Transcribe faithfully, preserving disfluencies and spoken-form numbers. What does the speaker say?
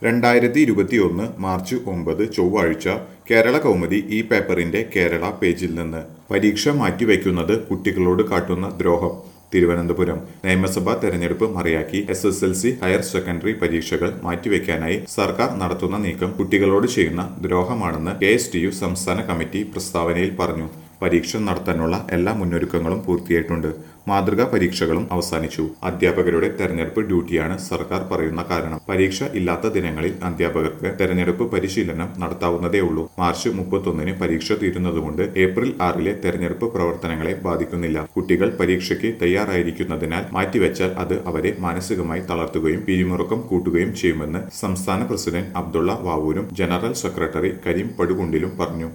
രണ്ടായിരത്തി ഇരുപത്തിയൊന്ന് മാർച്ച് ഒമ്പത് ചൊവ്വാഴ്ച കേരള കൗമുദി ഈ പേപ്പറിന്റെ കേരള പേജിൽ നിന്ന് പരീക്ഷ മാറ്റിവെക്കുന്നത് കുട്ടികളോട് കാട്ടുന്ന ദ്രോഹം. തിരുവനന്തപുരം നിയമസഭാ തെരഞ്ഞെടുപ്പ് മറയാക്കി S S L C higher secondary പരീക്ഷകൾ മാറ്റിവെക്കാനായി സർക്കാർ നടത്തുന്ന നീക്കം കുട്ടികളോട് ചെയ്യുന്ന ദ്രോഹമാണെന്ന് കെ എസ് ടി യു സംസ്ഥാന കമ്മിറ്റി പ്രസ്താവനയിൽ പറഞ്ഞു. പരീക്ഷ നടത്താനുള്ള എല്ലാ മുന്നൊരുക്കങ്ങളും പൂർത്തിയായിട്ടുണ്ട്. മാതൃകാ പരീക്ഷകളും അവസാനിച്ചു. അധ്യാപകരുടെ തെരഞ്ഞെടുപ്പ് ഡ്യൂട്ടിയാണ് സർക്കാർ പറയുന്ന കാരണം. പരീക്ഷ ഇല്ലാത്ത ദിനങ്ങളിൽ അധ്യാപകർക്ക് തെരഞ്ഞെടുപ്പ് പരിശീലനം നടത്താവുന്നതേ ഉള്ളൂ. മാർച്ച് മുപ്പത്തൊന്നിന് പരീക്ഷ തീരുന്നതുകൊണ്ട് ഏപ്രിൽ ആറിലെ തെരഞ്ഞെടുപ്പ് പ്രവർത്തനങ്ങളെ ബാധിക്കുന്നില്ല. കുട്ടികൾ പരീക്ഷയ്ക്ക് തയ്യാറായിരിക്കുന്നതിനാൽ മാറ്റിവെച്ചാൽ അത് അവരെ മാനസികമായി തളർത്തുകയും പിരിമുറുക്കം കൂട്ടുകയും ചെയ്യുമെന്ന് സംസ്ഥാന പ്രസിഡന്റ് അബ്ദുള്ള വാവൂരും ജനറൽ സെക്രട്ടറി കരീം പടുകുണ്ടിലും പറഞ്ഞു.